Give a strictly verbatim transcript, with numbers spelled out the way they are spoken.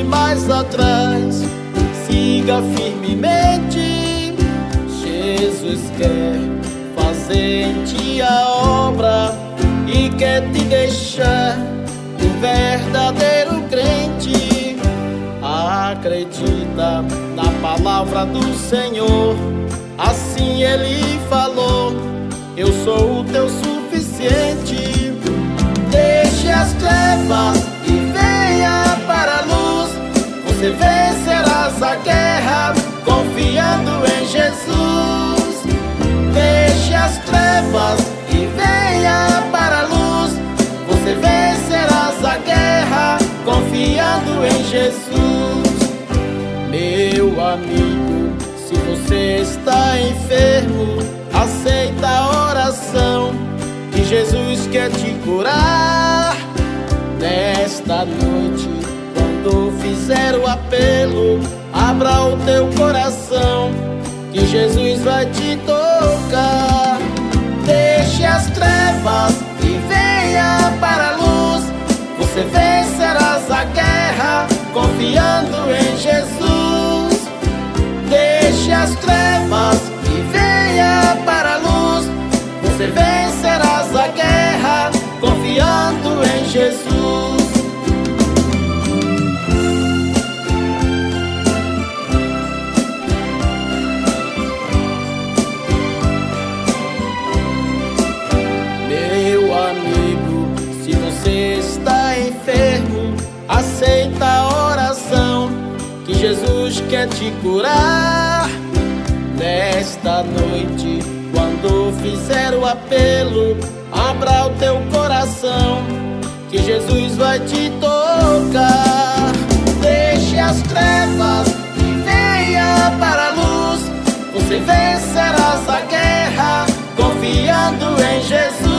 volte mais atrás. Siga firmemente, Jesus quer fazer em ti a obra e quer te deixar um verdadeiro crente. Acredita na palavra do Senhor, assim Ele falou: eu sou o teu suficiente. Deixe as trevas e venha para a luz. Você vencerás a guerra confiando em Jesus. Deixe as trevas e venha para a luz. Você vencerás a guerra confiando em Jesus. Meu amigo, se você está enfermo, aceita a oração que Jesus quer te curar. Nesta noite, quando fizer o apelo, abra o teu coração, que Jesus vai te tocar. Deixe as trevas e venha para a luz. Você vencerás a guerra confiando em Jesus. Deixe as trevas e venha para a luz. Você vencerás a guerra confiando em Jesus. Meu amigo, se você está enfermo, aceita a oração que Jesus quer te curar. Nesta noite, quando fizer o apelo, abra o teu coração, que Jesus vai te tocar. Deixe as trevas e venha para a luz. Você vencerás a guerra confiando em Jesus.